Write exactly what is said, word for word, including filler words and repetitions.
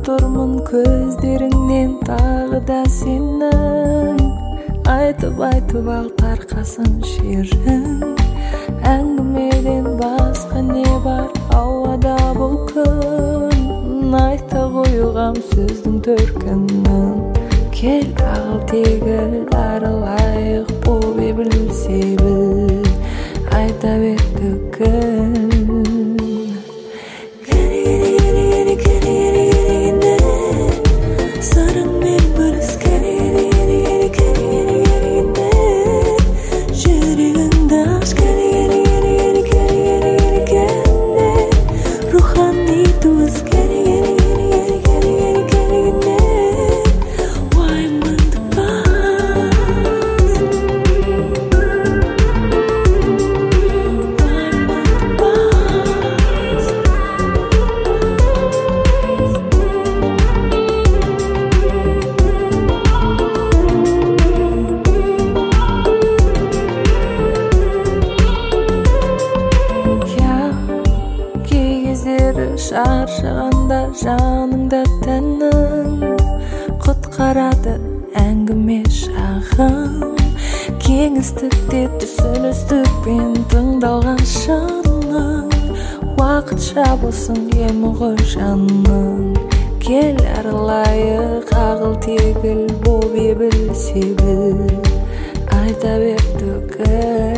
турмун көздөрүңнен дагы да сенің айтып айтып ал таркасын шерің әңгімеден басқа не бар ауада бұл күн айта коюгам сөздің төркінін кел ағыл тегіл арылайық боп білсе біл айта бер түгіл шаршағанда жаныңда тәнің құтқарады әңгіме шағым кеңістікте түсіністікпен тыңдалған шының уақытша болсын емі ғой жаның кел арылайық ағыл тегіл боп білсе біл айта бер түгіл